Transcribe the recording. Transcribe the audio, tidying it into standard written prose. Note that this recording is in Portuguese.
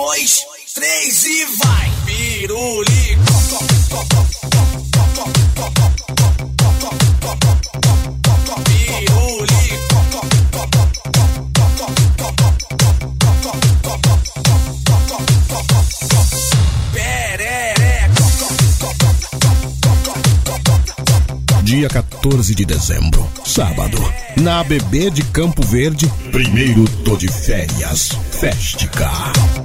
2, 3 e vai! Pirulico. Dia 14 de dezembro, sábado, na ABB de Campo Verde, primeiro tô de férias, Festica.